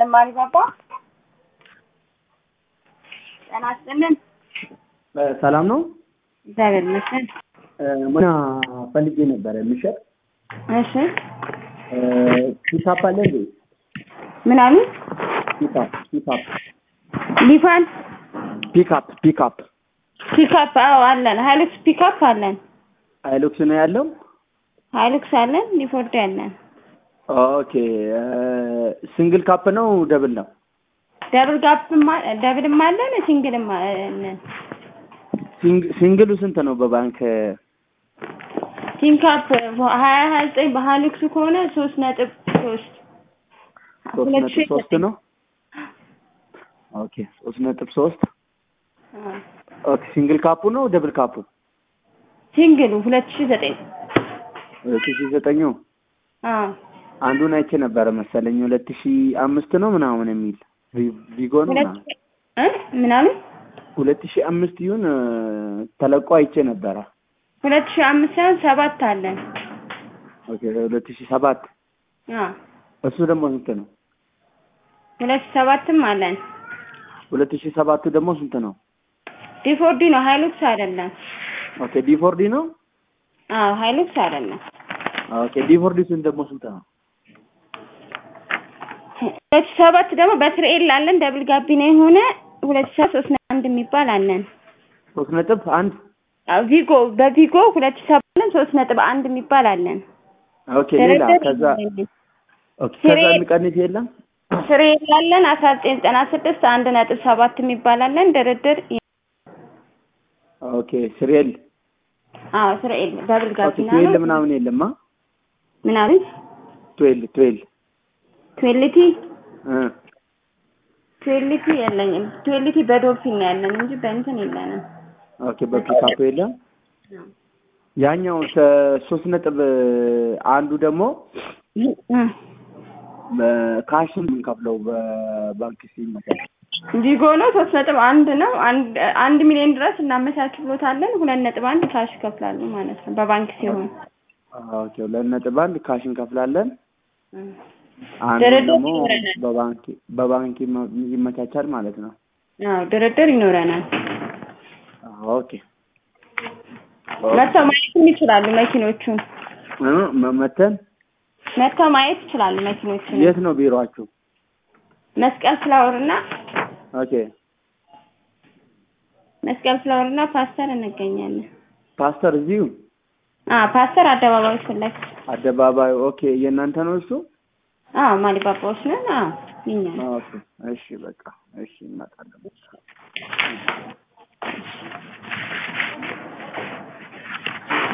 ለማሪ ባባ ጤናስልን ሰላም ነው። እግዚአብሔር ይመስገን። ምን ፈልጌ ነበር የሚሸጥ? እሺ ፒካፕ አለ እንዴ? ምን አሉ? ፒካፕ ሊፋን ፒካፕ አዎ አለን። ሃይሉክስ ፒካፕ አለን። ሃይሉክስ ነው ያለው? ሃይሉክስ አለን፣ ሊፎርድ አለን። ኦኬ ሲንግል ካፕ ነው ደብል ነው? ደብልም አለን፣ ሲንግልም አለን። ሲንግሉ ስንት ነው በባንክ? ሲንካፕ 29 በሃይሉክስ ከሆነ 3.3 3.3 ነው። ኦኬ 3.3 ኦኬ። ሲንግል ካፑ ነው ደብል ካፑ? ሲንግሉ 2009 አንዱን አይቼ ነበር መሰለኝ 2005 ነው ምናምን የሚል ቪጎ ነው ምናምን 2005 ይሁን ተለቆ አይቼ ነበር። 2005 ሳይሆን 7 አለን። ኦኬ 2007 እሱ ደግሞ ስንት ነው? 2007ም አለን። 2007 ደግሞ ስንት ነው? ዲፎርዲ ነው፣ ሃይሉክስ አይደለም። ኦኬ ዲፎርዲ ነው? ሃይሉክስ አይደለም። ኦኬ ዲፎርዲ ደግሞ ስንት ነው? 2007 ደግሞ በትሬል አለን፣ ደብል ጋቢና የሆነ 2003.1 የሚባል አለን። 3.1 ቪጎ በቪጎ 2007 አለን 3.1 የሚባል አለን። ኦኬ ሌላ ከዛ የሚቀንስ የለም? ትሬል አለን 1996 1.7 የሚባል አለን። ድርድር ኦኬ ስሬል ስሬል ደብል ጋቢና ነው። ትዌል ምናምን የለማ? ምን አለኝ? ትዌልቲ የለኝም። ትዌልቲ በዶልፊን ነው ያለን እንጂ በእንትን የለንም። ኦኬ በፒካፕ የለም። ያኛው 3.1 ደግሞ በካሽ የምንከፍለው በባንክ ሲመጣ ቪጎ ነው 3.1 ነው። 1 ሚሊዮን ድረስ እናመቻችሎታለን። 2.1 ካሽ ከፍላሉ ማለት ነው በባንክ ሲሆን። ኦኬ 2.1 ካሽ እንከፍላለን። አንዱ ደግሞ በባንክ ይመቻቻል ማለት ነው። ድርድር ይኖረናል። ኦኬ መተው ማየት ይችላሉ መኪኖቹን። መተው ማየት ይችላሉ መኪኖቹን። የት ነው ቢሮአችሁ? መስቀል ፍላወርና ፓስተር እንገኛለን። ፓስተር እዚሁ? ፓስተር አደባባይ ፈለክ አደባባይ። ኦኬ የእናንተ ነው እሱ? ማሊ ባባዎች ነን። ይኛ ኦኬ እሺ በቃ እሺ እንመጣለን።